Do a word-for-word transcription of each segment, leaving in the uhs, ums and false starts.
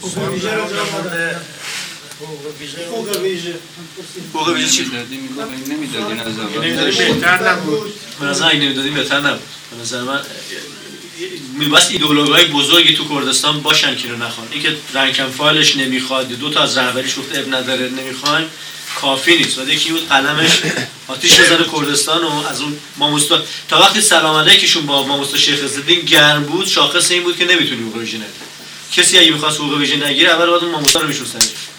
حقوق ویژه رو حقوق ویژه حقوق ویژه چی؟ نمیدادین از اول نمیدادین بهتر نبود. به نظر این نمیدادین بهتر نبود. به نظر من میباید ایدئولوژهای بزرگی تو کردستان باشن که رو نخوان. این که رنکن فایلش نمیخواد، دو تا از رهبریش گفته اب نداره نمیخوایم، کافی نیست. بعد یکی بود قلمش آتیش بزنه کردستان و از اون ماموستا تا وقتی سلام علیکشون با ماموستا شیخ عزالدین گرم بود، شاخص این بود که نمیتونی حقوق ویژه نگیری. کسی اگه می‌خواست حقوق ویژه نگیره اول باید اون ماموستا رو میشوسن.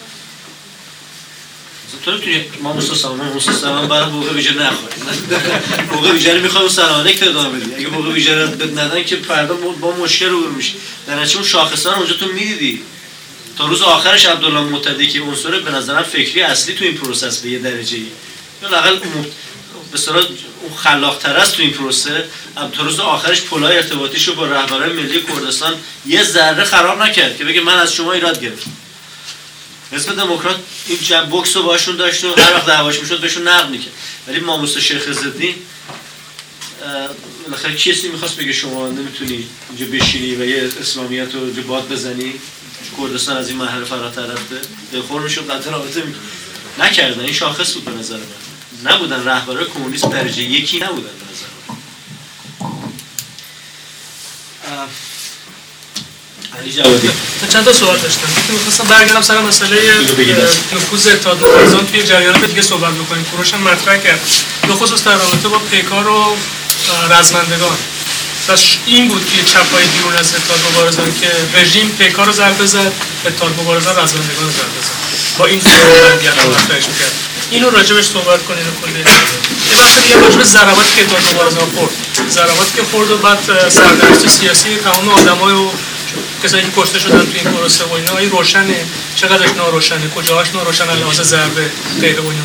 تو نمیتونی ماموستا سلام ماموستا سلام برای حقوق ویژه نخوای. حقوق ویژه رو می‌خوای اون سلام علیک ادامه بدی. اگه حقوق ویژه رو ندن که فردا با مشکل رو میشه. در نتیجه اون شاخصا رو اونجا تو می‌دیدی. تا روز آخرش عبدالله معتدی که عنصر به نظرم فکری اصلی تو این پروسس به یه درجه‌ای یا لااقل به اصطلاح اون خلاق‌تر است تو این پروسه، تا روز آخرش پلای ارتباطیشو با رهبران ملی کردستان یه ذره خراب نکرد که بگه من از شما ایراد گرفتم. حزب دموکرات این جنب بوکس رو باشون داشت و هر وقت دعواش میشد بهشون نقد میکرد. ولی ماموستا شیخ عزالدین بالاخره کسی میخواست بگه شما نمیتونی اینجا بشینی و یه اسلامیت رو اینجا باد بزنی، کردستان از این مرحله فراتر رفته، دلخور میشد قطع رابطه میکرد. نکردن. این شاخص بود به نظر من. نبودن رهبرای کمونیست درجه یکی نبودن به نظر من. علی جوادی چند تا سوال داشتم. می‌خواستم برگردم سر مسئله نفوذ اتحاد مبارزان توی جریانات دیگه صحبت بکنیم. کوروش مطرح کرد به خصوص در رابطه با پیکار و رزمندگان. داش این بود که چپای بیرون از اتحاد مبارزان که رژیم پیکار رو ضربه زد، اتحاد مبارزان رزمندگان رو ضربه زد. با این فرضیه رو مطرحش می‌کرد. اینو راجبش صحبت کنین و کلی. یه بحث دیگه راجب ضرباتی که اتحاد مبارزان خورد. ضرباتی که خورد و بعد سرنوشت سیاسی تمام آدمای و کسایی که کشته شدن تو این پروسه و اینا این روشنه، چقدرش ناروشنه، کجاهاش ناروشنه، لحاظ ضربه غیر و اینا.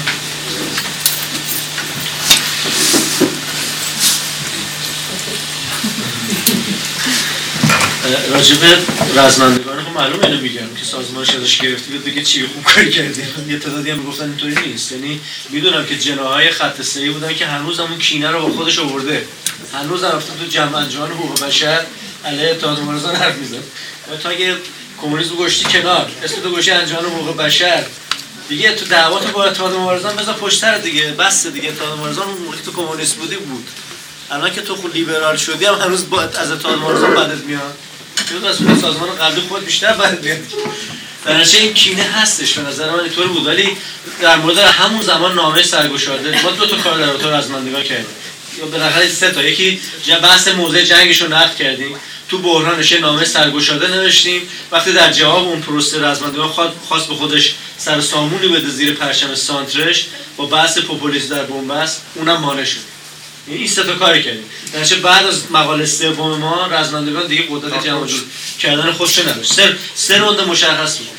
راجبه رزمندگان خب معلومه اینو میگم که سازمانش ازش گرفتی بود بگه چی خوب کاری کردی. یه تعدادی هم میگفتن اینطوری نیست. یعنی میدونم که جناحای خط سه‌ای بودن که هنوز همون کینه رو با خودش آورده، هنوز رفته تو جمع انجمن حقوق بشر علیه اتحاد مبارزان حرف میزنه. تا اگه کمونیسم گوشتی کنار، اسم تو گوشتی انجمن حقوق بشر دیگه، تو دعوات با اتحاد مبارزان بذار پشتر دیگه، بس دیگه. اتحاد مبارزان اون موقعی تو کمونیست بودی بود، الان که تو خود لیبرال شدی هم هنوز با از اتحاد مبارزان بدت میاد. تو از اون سازمان قبلی خود بیشتر بدت میاد. در نتیجه این کینه هستش به نظر من اینطور بود. ولی در مورد همون زمان نامه سرگشاده ما دو تا کار در رابطه رزمندگان کردیم. یا بالاخره سه تا. یکی بحث موضع جنگش رو نقد کردیم، تو بحرانش نامه سرگشاده نوشتیم. وقتی در جواب اون پروسه رزمندگان خواست به خودش سر سامونی بده زیر پرچم سانترش با بحث پوپولیسم در بنبست، اونم مانع شد. این سه تا کار کردیم. درنچه بعد از مقاله سوم ما رزمندگان دیگه قدرت جمع جور کردن خودش نداشت. سر سه رونده مشخص بود.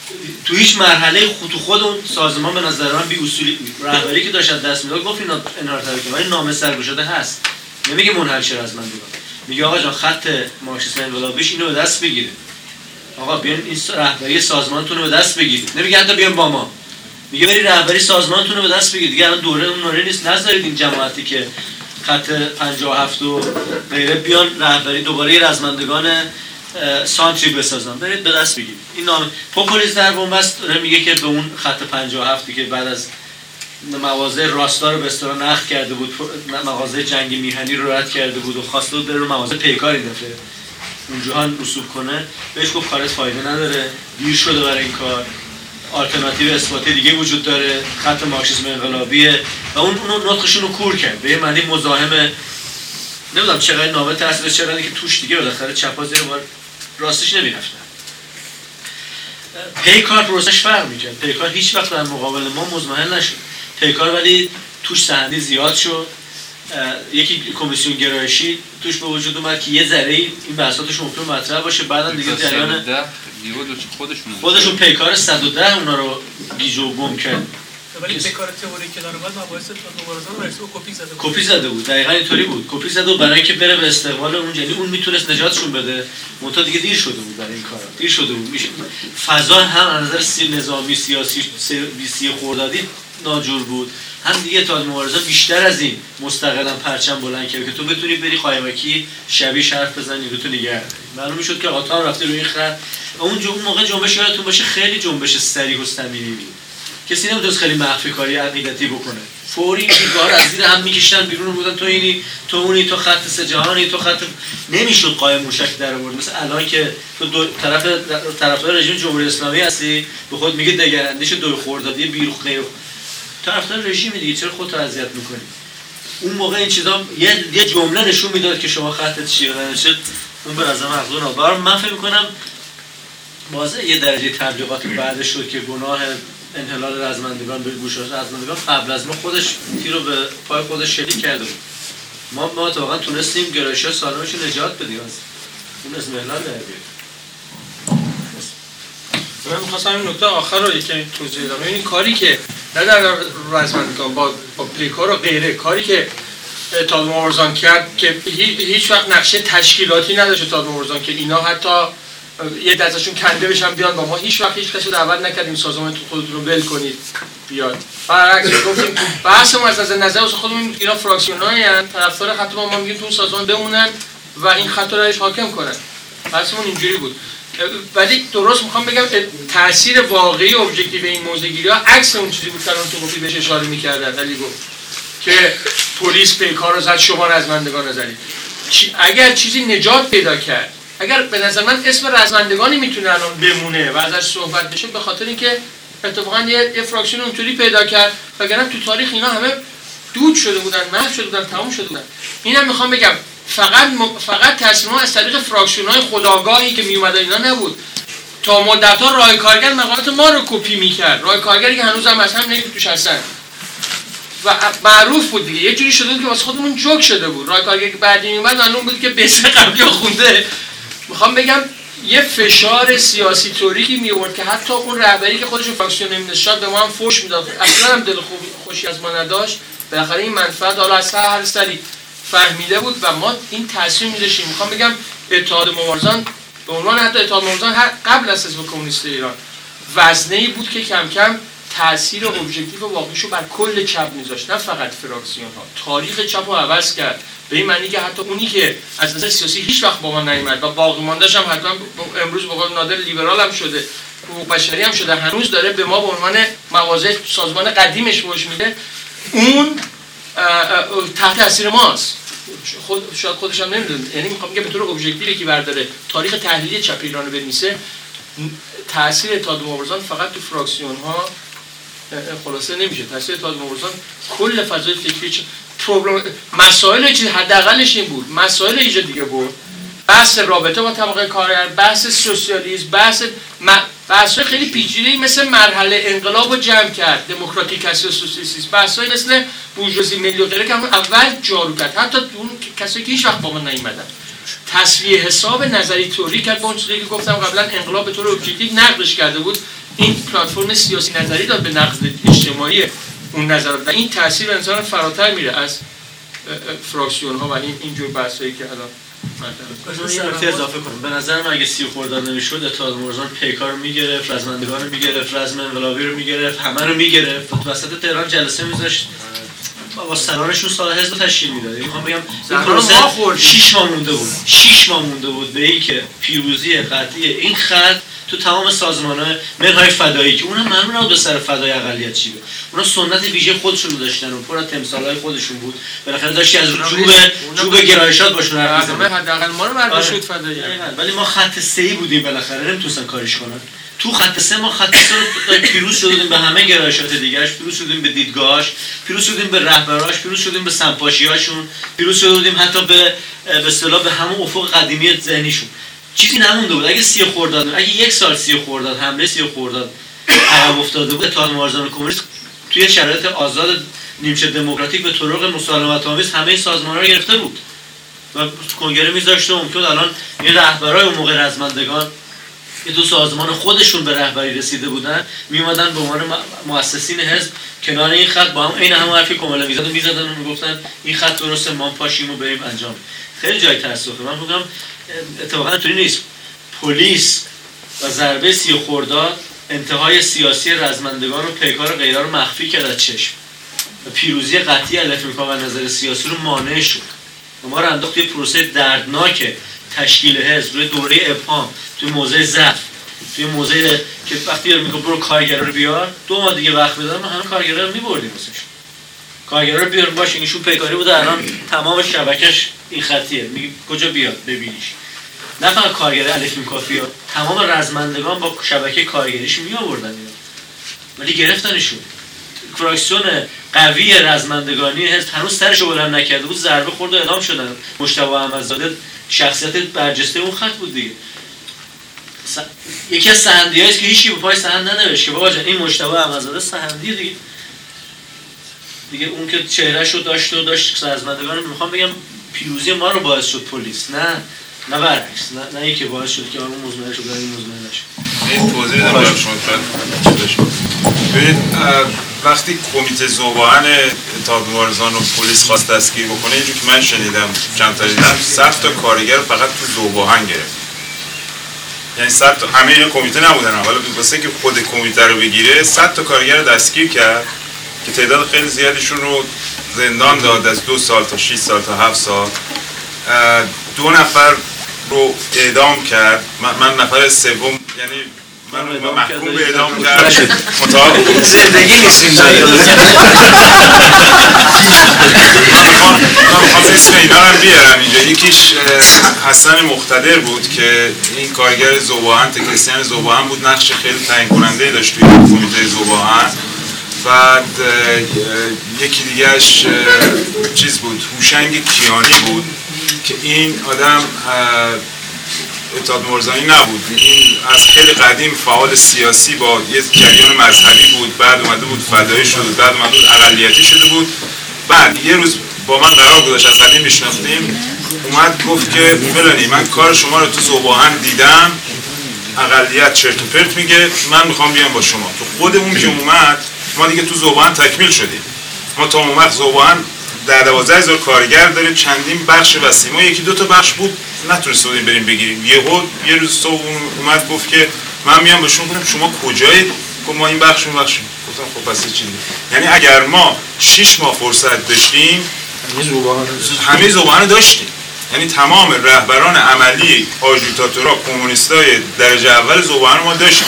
تو هیچ مرحله خود تو خود اون سازمان به نظر من بی اصولی رهبری که داشت دست میداد گفت اینا انحراف طلبی، ولی نامه سرگشاده هست. نمیگه منحل شه رزمندگان. میگه آقا جان خط مارکسیسم انقلابیش اینو به دست بگیره. آقا بیان این رهبری سازمانتون رو به دست بگیرید. نمیگه حتی بیان با ما. میگه بری رهبری سازمانتون رو به دست بگیرید. دیگه الان دوره اون دوره نیست. نذارید این جماعتی که خط پنجاه و هفت و غیره بیان رهبری دوباره رزمندگان سانتری بسازن. برید به دست بگیرید. این نام پوپولیسم در بنبست داره میگه که به اون خط پنجاه و هفت که بعد از مواضع راستا رو به اصطلاح نقد کرده بود، مواضع جنگ میهنی رو رد کرده بود و خواسته بود بره رو مواضع پیکار این دفعه اونجا رسوب کنه. بهش گفت کارت فایده نداره، دیر شده برای این کار، آلترناتیو اثباتی دیگه وجود داره، خط مارکسیسم انقلابیه و اون اون نطقشون رو کور کرد. به یه معنی مزاحم، نمیدونم چقدر نامه تاثیر چقدر که توش دیگه بالاخره چپا زیر بار راستش نمیرفتن. پیکار پروسش فرق می‌کرد. پیکار هیچ وقت در مقابل ما مزمحل نشد. پیکار ولی توش سندی زیاد شد. یکی کمیسیون گرایشی توش به وجود اومد که یه ذره این بحثاتش ممکن مطرح باشه. بعداً دیگه جریان خودشون خودشون پیکار صد و ده اونا رو گیج و گم کرد. ولی پیکار تئوریکی داره بعد مباحث مبارزان رئیس رو کپی زده بود. کپی زده بود. دقیقاً اینطوری بود. کپی زده بود برای اینکه بره به استقبال اون، یعنی اون میتونست نجاتشون بده. منتها دیگه دیر شده بود برای این کارا. دیر شده بود. میشه فضا هم از نظر سی نظامی سیاسی سی خردادی ناجور بود، هم دیگه اتحاد مبارزان بیشتر از این مستقلا پرچم بلند کرد که تو بتونی بری قایمکی شبیه حرف بزنی رو تو نگه. معلوم میشد که آقا رفته روی این خط. اون اون موقع جنبش یادتون باشه خیلی جنبش سریع و صمیمی بود. کسی نمیتونست خیلی مخفی کاری عقیدتی بکنه. فوری دیگار از زیر هم میکشتن بیرون بودن تو اینی تو اونی تو خط سه جهانی تو خط نمیشد قایم موشک در آورد. مثلا الان که تو دو طرف طرفدار رژیم جمهوری اسلامی هستی به خود میگه دگراندیش دو خوردادی بیرو غیر طرفدار رژیم دیگه چرا خودت اذیت میکنی؟ اون موقع این چیزا یه یه جمله نشون میداد که شما خطت چیه نشه. اون به نظر مخزون آور من فکر میکنم واضح یه درجه تبلیغات بعدش شد که گناه انحلال رزمندگان به گوش رزمندگان قبل از ما خودش تیر رو به پای خودش شلیک کرده بود. ما ما واقعا تونستیم گرایش‌ها سالمش رو نجات بدیم از اون از انحلال در من می‌خواستم این نکته آخر رو یکم توضیح بدم. این کاری که نه در رزمندگان با با پیکار و غیره کاری که اتحاد مبارزان کرد که هیچ وقت نقشه تشکیلاتی نداشت اتحاد مبارزان که اینا حتی یه دستشون کنده بشن بیان با ما هیچ وقت هیچ کسی دعوت نکردیم سازمان تو خودتون رو ول کنید بیاد. برعکس گفتیم بحث ما از نظر نظر خودمون اینا فراکسیونایی ان طرفدار خط ما ما میگیم تو سازمان بمونن و این خط رو روش حاکم کنن. بحثمون اینجوری بود. ولی درست میخوام بگم تاثیر واقعی ابجکتیو این موضوعگیری ها عکس اون چیزی بود که الان تو گفتی بهش اشاره می‌کردن. علی گفت که پلیس پیکار رو زد شما رزمندگان رو زدید. اگر چیزی نجات پیدا کرد اگر به نظر من اسم رزمندگانی میتونه الان بمونه و ازش صحبت بشه به خاطر اینکه اتفاقا یه, یه فراکسیون اونطوری پیدا کرد وگرنه تو تاریخ اینا همه دود شده بودن محو شده بودن تموم شده بودن. اینم میخوام بگم فقط م... فقط تصمیم از طریق فراکسیون‌های خودآگاهی که میومدن اینا نبود. تا مدت‌ها راه کارگر مقالات ما رو کپی میکرد. راه کارگری که هنوز هم از هم نگید توش هستن و معروف بود دیگه. یه جوری شده بود که واسه خودمون جوک شده بود. راه کارگری که بعدی میومد معلوم بود که بسه قبلی خونده. میخوام بگم یه فشار سیاسی طوری می آورد که حتی اون رهبری که خودش فراکسیون نمی‌نشاد به ما هم فوش میداد. اصلا هم دل خوبی خوشی از ما نداشت. بالاخره این منفعت حالا از هر سری فهمیده بود و ما این تصمیم می‌داشتیم. میخوام بگم اتحاد مبارزان به عنوان حتی اتحاد مبارزان قبل از حزب کمونیست ایران وزنه‌ای بود که کم کم تأثیر ابجکتیو واقعیشو بر کل چپ می‌ذاشت، نه فقط فراکسیون‌ها. تاریخ چپ رو عوض کرد. به این معنی که حتی اونی که از نظر سیاسی هیچ وقت با ما نیامد و باقی مانده‌اش هم حتما امروز به قول نادر لیبرال هم شده، حقوق بشری هم شده، هنوز داره به ما به عنوان مواضع سازمان قدیمش فوش میده، اون تحت تاثیر ماست. خود شاید خودش هم نمیدونه. یعنی میخوام بگم به طور ابجکتیوی که برداره تاریخ تحلیلی چپ ایران رو بنویسه، تاثیر اتحاد مبارزان فقط تو فراکسیون ها خلاصه نمیشه. تاثیر اتحاد مبارزان کل فضای فکری پروبلم مسائل چیز حداقلش این بود، مسائل ایجا دیگه بود، بحث رابطه با طبقه کارگر، بحث سوسیالیسم، بحث بحث خیلی پیچیده‌ای مثل مرحله انقلاب رو جمع کرد، دموکراتیکاسیون سوسیالیسم، بحثای مثل بورژوازی ملی و غیره که همون اول جارو کرد، حتی اون کسایی که هیچ وقت با ما نیومدن تصفیه حساب نظری توری کرد. با اون چیزی که گفتم قبلا انقلاب به طور ابجکتیو نقدش کرده بود، این پلتفرم سیاسی نظری داد به نقد اجتماعی اون نظرات و این تاثیر انسان فراتر میره از فراکسیون ها و این اینجور بحثایی که الان مثلا این نکته اضافه کنم. به نظر من اگه سی خرداد نمیشد اتحاد مبارزان پیکار رو میگرفت، رزمندگان رو میگرفت، رزم انقلابی رو میگرفت، همه رو میگرفت، وسط تهران جلسه میذاشت با سرانشون سال حزب تشکیل میداد. میخوام بگم این شش ماه مونده بود. شش ماه مونده بود به اینکه پیروزی قطعی این خط تو تمام سازمان‌های منهای فدایی که اونها معلوم نبود به سر فدای اقلیت چی بود. اونا سنت ویژه خودشون رو داشتن و پر از تمثال‌های خودشون بود. بالاخره داشتی از جوب جوب گرایشات باشون حرف می‌زدن. حداقل ما رو برداشت فدایی. ولی ما خط سه‌ای بودیم بالاخره نمیتونستن کارش کنن. تو خط سه ما خط سه رو پیروز شدیم به همه گرایشات دیگه‌اش، پیروز شدیم به دیدگاهاش، پیروز شدیم به رهبراش، پیروز شدیم به سمپاشی‌هاشون، پیروز شدیم حتی به به اصطلاح به همون افق قدیمی ذهنیشون. چیزی نمونده بود. اگه سی خرداد اگه یک سال سی خرداد حمله سی خرداد عقب افتاده بود، اتحاد مبارزان کمونیست توی شرایط آزاد نیمچه دموکراتیک به طرق مسالمت‌آمیز همه سازمان‌ها رو گرفته بود و کنگره می‌ذاشت و ممکن الان این رهبرای اون موقع رزمندگان که دو سازمان خودشون به رهبری رسیده بودن میومدن به عنوان مؤسسین حزب کنار این خط با هم عین همون حرفی کاملا میزدن میزدن و میگفتن این خط درسته ما پاشیم و بریم انجام. خیلی جای تأسفه. من میگم اتفاقا اینطوری نیست. پلیس و ضربه سی خرداد انتهای سیاسی رزمندگان و پیکار غیره رو مخفی کرد از چشم و پیروزی قطعی الکتریکا و نظر سیاسی رو مانع شد و ما رو انداخت یه پروسه دردناک تشکیل حزب روی دوره ابهام، توی موضع ضعف، توی موضع که وقتی میگه برو کارگرا رو بیار، دو ماه دیگه وقت بذار ما همه کارگرا رو می‌بردیم واسهشون. کارگرا رو بیار باشه، ایشون پیکاری بوده، الان تمام شبکش این خطیه، میگه کجا بیاد ببینیش. نه فقط کارگر الف میکافیا، تمام رزمندگان با شبکه کارگریش می آوردن اینا، ولی گرفتنشون. فراکسیون قوی رزمندگانی حزب هنوز سرشو بلند نکرده بود، ضربه خورد و اعدام شدن. مجتبی احمدزاده شخصیت برجسته اون خط بود دیگه. س... یکی از سحندیایی است که هیچکی به پای سحند ننوشت که بابا جان این مجتبی احمدزاده سحندیه دیگه. دیگه اون که چهرهشو داشت و داشت رزمندگان رو میخوام بگم پیروزی ما رو باعث شد پلیس، نه نه برعکس، نه نه اینکه باعث شد که اون مزمنه شد این مزمنه نشه. این توضیح بدم برای شما چطور. ببینید وقتی کمیته ذوباهن اتحاد مبارزان و پلیس خواست دستگیر بکنه، اینجوری که من شنیدم چند تا دیدم صد تا کارگر فقط تو ذوباهن گرفت. یعنی صد تا همه این کمیته نبودن، ولی واسه که خود کمیته رو بگیره صد تا کارگر رو دستگیر کرد که تعداد خیلی زیادشون رو زندان داد، از دو سال تا شش سال تا هفت سال. دو نفر رو اعدام کرد. من, من نفر سوم یعنی من رو محکوم به اعدام کرد. مطابق زندگی نیست اینجا. من میخوام اسم اینا رو بیارم اینجا. یکیش حسن مقتدر بود که این کارگر ذوباهن، تکنسین ذوباهن بود، نقش خیلی تعیین کننده داشت توی کمیته ذوباهن. بعد یکی دیگهش چیز بود، هوشنگ کیانی بود که این آدم اتحاد مبارزانی نبود، این از خیلی قدیم فعال سیاسی با یه جریان مذهبی بود، بعد اومده بود فدایی شده، بعد اومده بود اقلیتی شده بود. بعد یه روز با من قرار گذاشت، از قدیم میشناختیم، اومد گفت که فلانی من کار شما رو تو ذوباهن دیدم، اقلیت چرت و پرت میگه، من میخوام بیام با شما. تو خود اون که اومد ما دیگه تو ذوباهن تکمیل شدیم. ما تا اون وقت ذوباهن در دوازده هزار کارگر داره، چندین بخش وسیع. ما یکی دو تا بخش بود نتونسته بودیم بریم بگیریم. یهو یه روز صبح اومد گفت که من میام به شما. گفتم شما کجایید؟ گفت ما این بخش اون بخشیم. گفتم خب پس چی؟ یعنی اگر ما شش ماه فرصت داشتیم همه ذوباهن داشتیم. یعنی تمام رهبران عملی آژیتاتورها کمونیستای درجه اول ذوباهن ما داشتیم.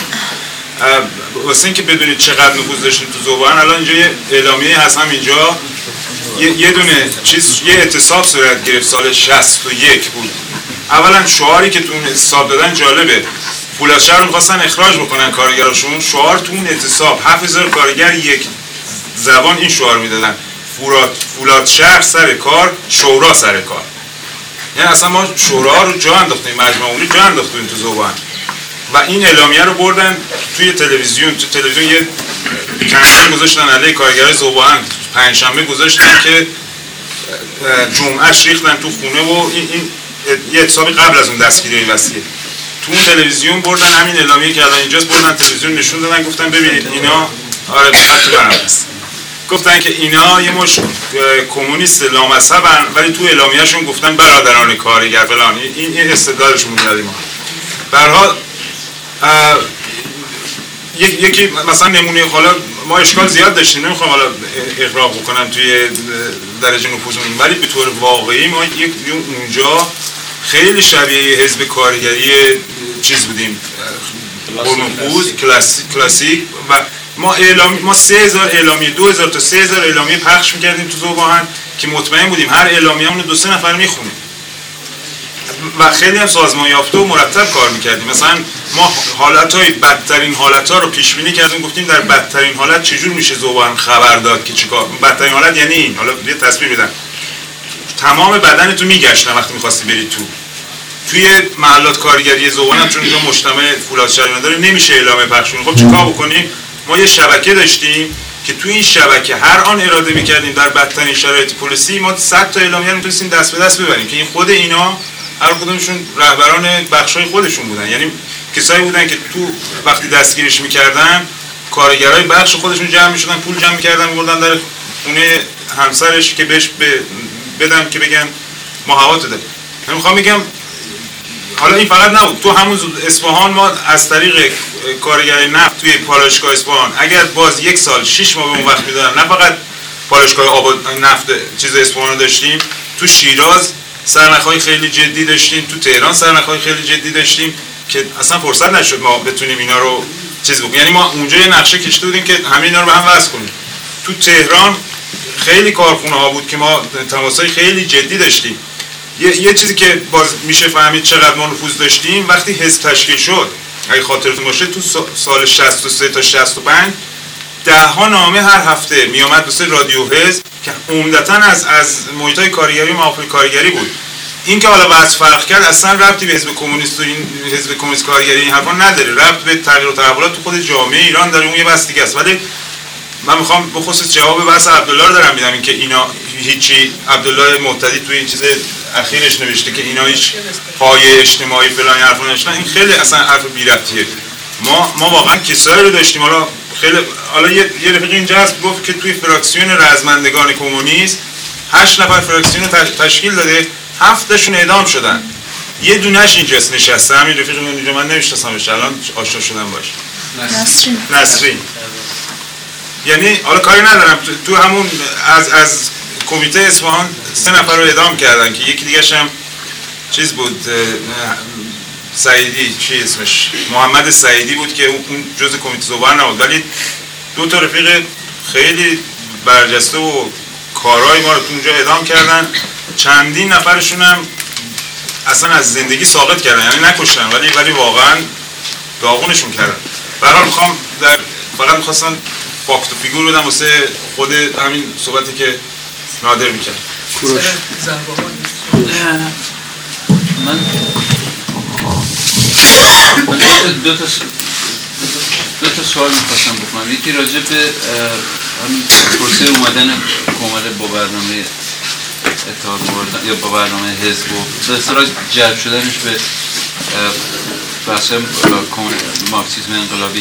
واسه اینکه بدونید چقدر نفوذ داشتیم تو ذوباهن، الان اینجا یه اعلامیه هست، هم اینجا یه, یه دونه چیز، یه اعتصاب صورت گرفت سال شصت و یک بود. اولا شعاری که تو اون اعتصاب دادن جالبه، فولادشهر رو می‌خواستن اخراج بکنن کارگراشون، شعار تو اون اعتصاب هفت هزار کارگر یک زبان این شعار میدادن، فولاد فولادشهر سر کار، شورا سر کار. یعنی اصلا ما شورا رو جا انداختیم، مجمع عمومی جا انداختیم تو ذوباهن. و این اعلامیه رو بردن توی تلویزیون، تو تلویزیون یه کمپین گذاشتن علیه کارگرای ذوباهن، پنجشنبه گذاشتن که جمعهش ریختن تو خونه و این, این یه اعتصابی قبل از اون دستگیری وسیعه. تو اون تلویزیون بردن همین اعلامیه که الان اینجاست، بردن تلویزیون نشون دادن، گفتن ببینید اینا، آره خط برام هست، گفتن که اینا یه مش کمونیست لامذهبن، ولی تو اعلامیه‌شون گفتن برادران کارگر فلان. این این استدلالشون بود. ما به هر حال یکی مثلا نمونه، حالا ما اشکال زیاد داشتیم، نمیخوام حالا اغراق بکنم توی درجه نفوذمون، ولی به طور واقعی ما یک اونجا خیلی شبیه حزب کارگری چیز بودیم، پرنفوذ کلاسیک کلاسیک و ما اعلامی ما سه هزار اعلامیه، دو هزار تا سه هزار اعلامیه پخش می‌کردیم تو ذوباهن که مطمئن بودیم هر اعلامیه‌مون رو دو سه نفر میخونیم و خیلی هم سازمان یافته و مرتب کار میکردیم. مثلا ما حالتهای بدترین حالتها رو پیش بینی کردیم، گفتیم در بدترین حالت چجور میشه ذوباهن خبر داد که چیکار. بدترین حالت یعنی این، حالا یه تصویر بدم، تمام بدن تو میگشتن وقتی میخواستی بری تو توی محلات کارگری ذوباهن، چون اینجا مجتمع فولادشهری نداره نمیشه اعلامه پخش کنیم. خب چیکار بکنیم؟ ما یه شبکه داشتیم که تو این شبکه هر آن اراده میکردیم در بدترین شرایط پلیسی ما صد تا اعلامیه رو میتونستیم دست به دست ببریم که این خود اینا هر کدومشون رهبران بخشای خودشون بودن. یعنی کسایی بودن که تو وقتی دستگیرش میکردن کارگرای بخش خودشون جمع میشدن، پول جمع میکردن، میبردن در خونه همسرش که بهش بدن که بگن ما هوا تو ده. من میخوام بگم حالا این فقط نبود، تو همون اصفهان ما از طریق کارگری نفت توی پالایشگاه اصفهان اگر باز یک سال شش ماه به اون وقت میدادن، نه فقط پالایشگاه آباد نفت چیز اصفهان رو داشتیم، تو شیراز سرنخ‌های خیلی جدی داشتیم، تو تهران سرنخ‌های خیلی جدی داشتیم که اصلا فرصت نشد ما بتونیم اینا رو چیز بکنیم. یعنی ما اونجا یه نقشه کشیده بودیم که همه اینا رو به هم وصل کنیم. تو تهران خیلی کارخونه ها بود که ما تماسای خیلی جدی داشتیم. یه, یه چیزی که باز میشه فهمید چقدر ما نفوذ داشتیم، وقتی حزب تشکیل شد اگه خاطرتون باشه تو سال شصت و سه تا شصت و پنج ده ها نامه هر هفته میامد واسه رادیو حزب که عمدتاً از از محیطای کارگری و محافل کارگری بود. این که حالا بعض فرق کرد اصلا ربطی به حزب کمونیست و این حزب کمونیست کارگری این حرفا نداره، ربط به تغییر و تحولات تو خود جامعه ایران داره، اون یه بحث دیگه است. ولی من میخوام به خصوص جواب بحث عبدالله رو دارم میدم، این که اینا هیچی، عبدالله محتدی توی این چیز اخیرش نوشته که اینا هیچ پایه اجتماعی فلان حرفا نداشتن، این خیلی اصلا حرف بی ربطیه. ما ما واقعا کسایی رو داشتیم، حالا خیلی حالا یه یه رفیق اینجا هست گفت که توی فراکسیون رزمندگان کمونیست هشت نفر فراکسیون تشکیل داده، هفتشون اعدام شدن، یه دونهش اینجاست نشسته، همین رفیق اینجا من نمیشناسمش، الان آشنا شدم باش، نسرین نسرین. یعنی حالا کاری ندارم، تو همون از از کمیته اصفهان سه نفر رو اعدام کردن که یکی دیگه‌ش هم چیز بود، سعیدی، چی اسمش، محمد سعیدی بود که اون جزء کمیته زوبر نبود، ولی دو تا رفیق خیلی برجسته و کارهای ما رو تو اونجا اعدام کردن. چندین نفرشون هم اصلا از زندگی ساقط کردن، یعنی نکشتن ولی ولی واقعا داغونشون کردن. برای میخوام در فقط میخواستم فاکت و فیگور بدم واسه خود همین صحبتی که نادر میکرد. کوروش من من دو تا دو تا سوال میخواستم بکنم. یکی راجع به همین پروسه اومدن کمال با برنامه اتحاد مبارزان یا با برنامه حزب و به اصطلاح جلب شدنش به بحث مارکسیسم انقلابی.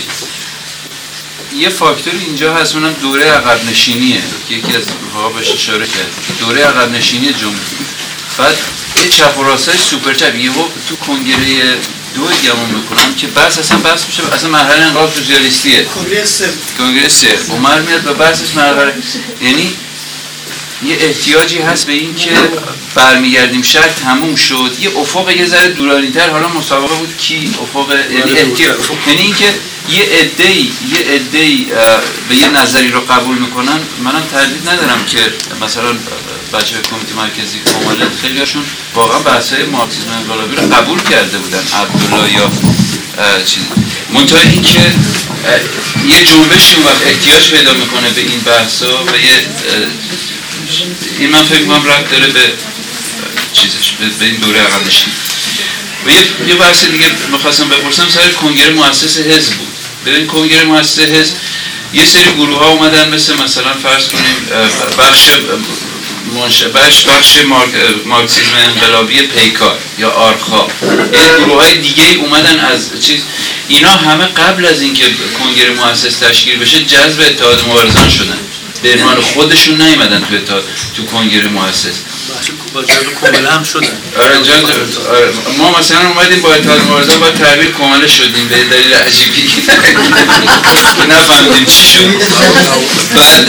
یه فاکتور اینجا هست، اونم دوره عقب نشینیه که یکی از روح‌ها بهش اشاره کرد، دوره عقب نشینی جمهوری. بعد یه چپ و راستای سوپر چپ یهو تو کنگره دو گمون میکنن که بحث اصلا بحث میشه اصلا مرحله انقلاب سوسیالیستیه، کنگره سه کنگره سه عمر میاد و بحثش مرحله، یعنی یه احتیاجی هست به این که برمیگردیم شهر تموم شد، یه افق یه ذره دورانی‌تر، حالا مسابقه بود کی افق، یعنی احتیاج، یعنی اینکه یه عده‌ای یه عده‌ای به یه نظری رو قبول میکنن. منم تردید ندارم که مثلا بچه‌های کمیته مرکزی کمال خیلی‌هاشون واقعا بحث‌های مارکسیسم انقلابی رو قبول کرده بودن، عبدالله یا چیز. منتها اینکه یه جنبشی اون وقت احتیاج پیدا میکنه به این بحثا و یه این من فکر می‌کنم ربط داره به چیزش، به این دوره عقب نشینی. و یه یه بحث دیگه می‌خواستم بپرسم سر کنگره مؤسس حزب بود. ببین کنگره مؤسس حزب یه سری گروه‌ها اومدن مثل مثلا فرض کنیم بخش منشبهش بخش مارکسیسم انقلابی پیکار یا آرخا، یه گروه‌های دیگه اومدن از چیز، اینا همه قبل از اینکه کنگره مؤسس تشکیل بشه جذب اتحاد مبارزان شدن، به عنوان خودشون نیومدن تو اتحاد تو کنگره مؤسس. با جلو کماله هم شدن. آره جان ما مثلا اومدیم با اتحاد مبارزان با تعبیر کماله شدیم به دلیل عجیبی نفهمیدیم چی شد. بعد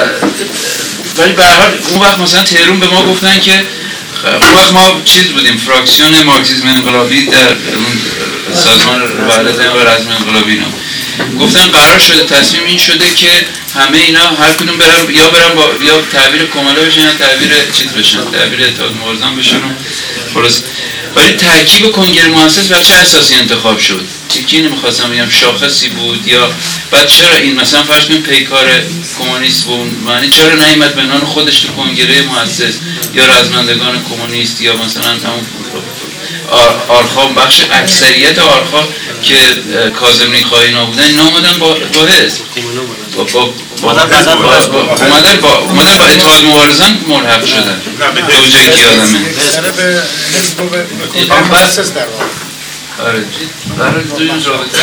ولی به هر حال اون وقت مثلا تهران به ما گفتن که اون وقت ما چیز بودیم، فراکسیون مارکسیسم انقلابی در سازمان وحدت و رزم انقلابی اینا گفتن قرار شده تصمیم این شده که همه اینا هر کدوم برن یا برن با یا تعبیر کماله بشن یا تعبیر چیز بشن، تعبیر اتحاد مبارزان بشن. خلاص ولی ترکیب کنگره مؤسس بر چه اساسی انتخاب شد؟ چیزی نمیخواستم بگم شاخصی بود یا بعد چرا این مثلا فرض کنیم پیکار کمونیست بود، معنی چرا نیامد به نام خودش تو کنگره مؤسس یا رزمندگان کمونیست یا مثلا همون آرخا، بخش اکثریت آرخا که کاظمی خواهی نبودن اینا اومدن با با حزب با با اومدن با اومدن با اتحاد مبارزان ملحق شدن دو جایی که یادمه سر به حزب و به کنگره مؤسس در واقع. آره برای دو این رابطه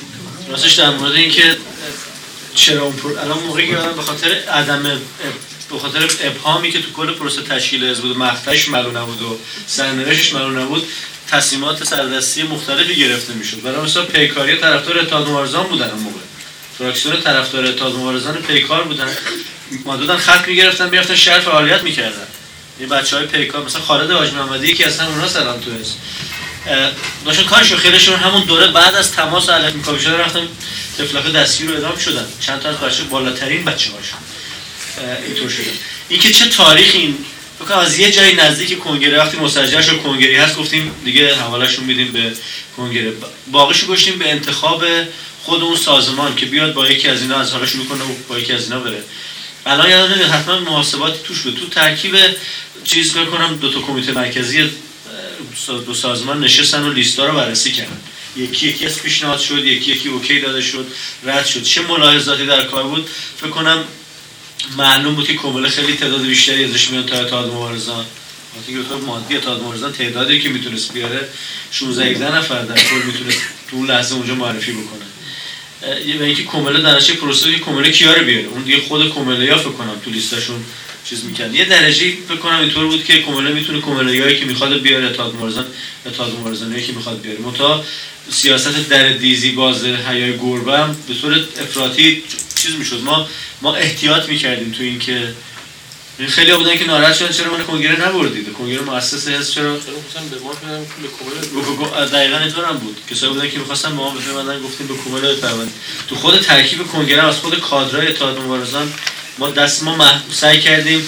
راستش در مورد این که چرا اون پر... الان موقعی که به خاطر عدم به به خاطر ابهامی که تو کل پروسه تشکیل حزب بود، مقطعش معلوم نبود و سرنوشتش معلوم نبود، تصمیمات سردستی مختلفی گرفته میشد. برای مثلا پیکاری طرفدار اتحاد مبارزان بودن اون موقع، فراکسیون طرفدار اتحاد مبارزان پیکار بودن، مادودن خط میگرفتن میرفتن شهر فعالیت میکردن. این بچهای پیکار مثلا خالد حاج محمدی که اصلا اونها سلام تو حزب داشتن کارشون، خیلیشون همون دوره بعد از تماس علیه میکابی شده رفتن تفلاق دستگیر رو اعدام شدن. چند تا از بچه بالاترین بچه‌هاشون اینطور شده. این که چه تاریخی این بکنم از یه جای نزدیک کنگره وقتی مسجل شد کنگره هست گفتیم دیگه حوالهشون میدیم به کنگره، باقیشو گشتیم به انتخاب خود اون سازمان که بیاد با یکی از اینا از حالا شروع کنه و با یکی از اینا بره. الان یادم نمیاد حتما محاسباتی توش بود. تو ترکیب چیز بکنم دو تا کمیته مرکزی دو سازمان نشستن و لیستا رو بررسی کردن، یکی یکی از پیشنهاد شد، یکی یکی اوکی داده شد، رد شد. چه ملاحظاتی در کار بود؟ فکر کنم معلوم بود که کمبله خیلی تعداد بیشتری ازش میاد تا اتحاد مبارزان. وقتی که اتحاد مادی اتحاد مبارزان تعدادی که میتونست بیاره شانزده هجده نفر در کل میتونست تو اون لحظه اونجا معرفی بکنه. و اینکه کمبله درجه پروسه که کمبله کیا رو بیاره، اون دیگه خود کمبله ها فکر کنم تو لیستاشون چیز میکنه. یه درجه فکر کنم اینطور بود که کمبله میتونه کمبله‌ای که میخواد بیاره اتحاد مبارزان اتحاد مبارزانی که میخواد بیاره. متا سیاست در دیزی باز حیای گربه هم به طور افراطی چیز میشد. ما ما احتیاط میکردیم تو این که خیلی ها بودن که ناراحت شدن چرا من کنگره نبردید، کنگره مؤسسه هست چرا می‌خواستن به ما بدن پول کمبله. دقیقاً اینطور هم بود. کسایی بودن که می‌خواستن با ما بفهمن گفتیم به کمبله بپروند. تو خود ترکیب کنگره از خود کادرای اتحاد مبارزان ما دست ما سعی کردیم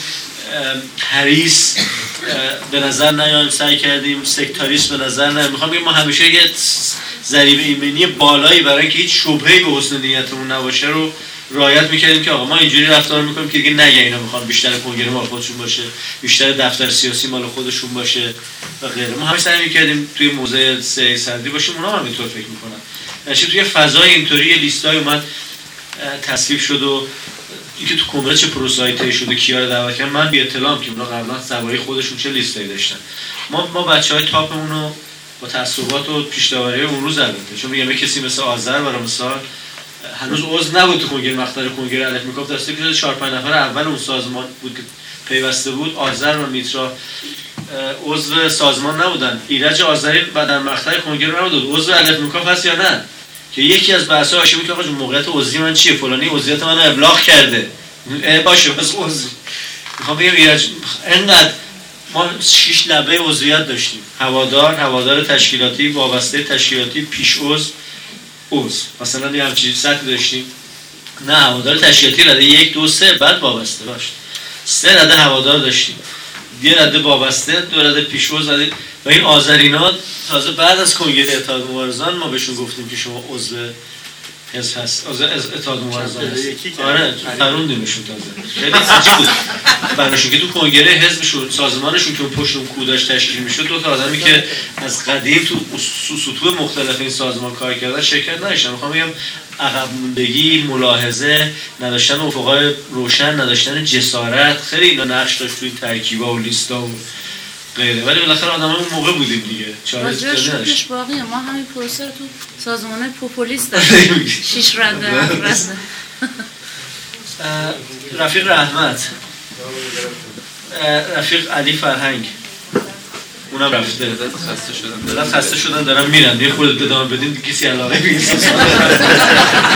حریص به نظر نیایم، سعی کردیم سکتاریست به نظر نیایم. میخوام بگم ما همیشه یه ضریب ایمنی بالایی برای اینکه هیچ شبهه‌ای به حسن نیتمون نباشه رو رعایت میکردیم که آقا ما اینجوری رفتار میکنیم که دیگه نگه اینا میخوان بیشتر کنگره مال خودشون باشه، بیشتر دفتر سیاسی مال خودشون باشه و غیره. ما همین سعی میکردیم توی موضع سه سردی باشیم، اونا هم اینطور فکر میکنن. یعنی توی فضای اینطوری لیستای اومد تصویب شد و اینکه تو کمبله چه پروسه‌ای طی شده، کیا رو دعوت کردن، من بی اطلاعم که اونا قبلا سواری خودشون چه لیستایی داشتن. ما ما بچهای تاپمون رو با تعصبات و پیش‌داوری اون روز البته، چون میگم کسی مثل آذر برای مثال هنوز عضو نبود تو کنگره مقطع کنگره الف میگفت دسته که چهار پنج نفر اول اون سازمان بود که پیوسته بود. آذر و میترا عضو سازمان نبودن. ایرج آذری بعد در مقطع کنگره نبود، عضو الف میگفت هست یا نه؟ که یکی از بحث‌ها هاشمی که آقا جون موقعیت عضوی من چیه، فلانی عضویت منو ابلاغ کرده باشه بس عضو. میخوام بگم ایرج انقدر ما شش لبه عضویت داشتیم، هوادار، هوادار تشکیلاتی، وابسته تشکیلاتی، پیش عضو، عضو. مثلا یه همچین سطحی داشتیم. نه هوادار تشکیلاتی رده یک دو سه بعد وابسته داشت. سه رده هوادار داشتیم. یه رده وابسته، دو رده پیش عضو رده. و این آذرینا تازه بعد از کنگره اتحاد مبارزان ما بهشون گفتیم که شما عضو حزب هست، عضو اتحاد مبارزان هست. آره فروندیمشون تازه. خیلی سخت بود. براشون که تو کنگره حزبشون سازمانشون که اون پشت اون کوداش تشکیل میشد دو تا آدمی که از قدیم تو سطوح مختلف این سازمان کار کردن شرکت نداشتن. میخوام بگم عقب موندگی، ملاحظه، نداشتن افقای روشن، نداشتن جسارت، خیلی اینا نقش داشت تو این ترکیبا و لیستا و غیره. ولی بالاخره آدمای اون موقع بودیم دیگه. چاره نداشت. باقیه ما همین پروسه رو تو سازمان‌های پوپولیست داشتیم. شش رده رده. رفیق رحمت، رفیق علی فرهنگ اونم رفته. خسته شدن دارن خسته شدن دارن میرن. یه خورده ادامه بدیم کسی علاقه به این